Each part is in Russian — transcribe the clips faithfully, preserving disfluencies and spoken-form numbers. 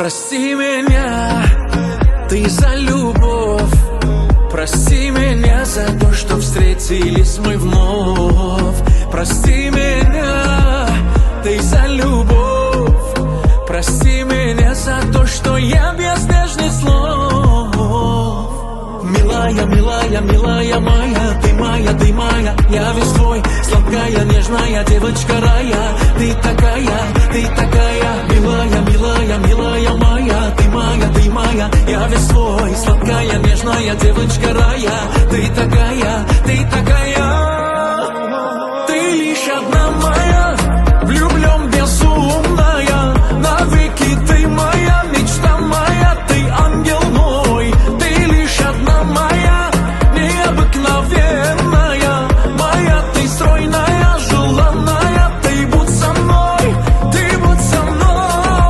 Прости меня, ты за любовь. Прости меня за то, что встретились мы вновь. Прости меня, ты за любовь. Прости меня за то, что я без нежных слов. Милая, милая, милая моя, ты моя, ты моя, я весь твой. Сладкая, нежная девочка рая. Ты такая, ты такая. Милая, милая, милая моя, ты моя, ты моя, я весь твой. Сладкая, нежная девочка рая. Ты такая, ты такая. Ты лишь одна моя, влюблен безумная. Навеки ты моя, мечта моя, ты ангел мой. Ты лишь одна моя, необыкновенная. Моя ты стройная, желанная. Ты будь со мной, ты будь со мной.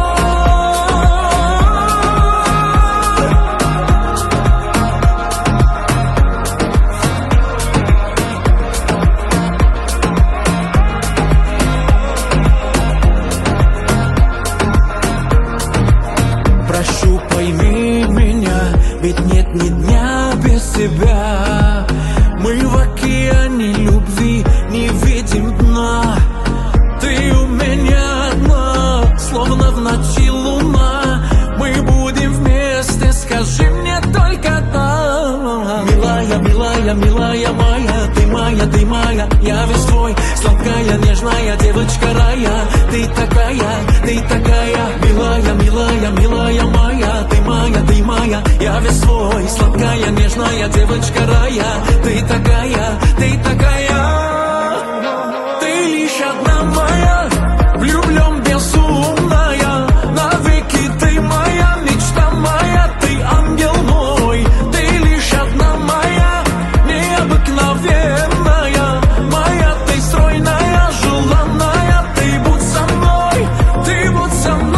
Прошу, пойми меня, ведь нет ни дня без тебя. Мы в океане любви не видим дна. Ты у меня одна, словно в ночи луна. Мы будем вместе, скажи мне только да. Милая, милая, милая моя, ты моя, ты моя, я весь твой. Сладкая, нежная девочка рая. Ты такая, ты такая. Милая, милая, милая моя, ты моя, ты моя, я весь твой. Сладкая, нежная девочка рая. Ты такая, ты такая. Ты лишь одна моя, влюблен безумная. Навеки ты моя, мечта моя, ты ангел мой. Ты лишь одна моя, необыкновенная. Моя ты стройная, желанная. Ты будь со мной, ты будь со мной.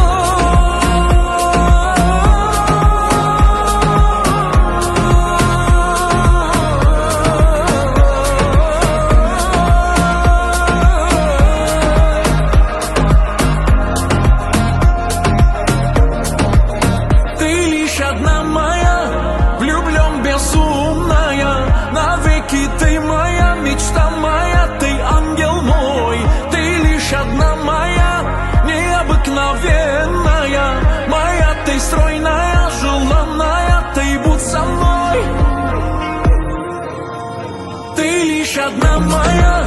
Ты лишь одна моя, влюблен безумная. Навеки ты моя, мечта моя, ты ангел мой. Ты лишь одна моя, необыкновенная. Моя ты стройная, желанная. Ты будь со мной. Ты лишь одна моя,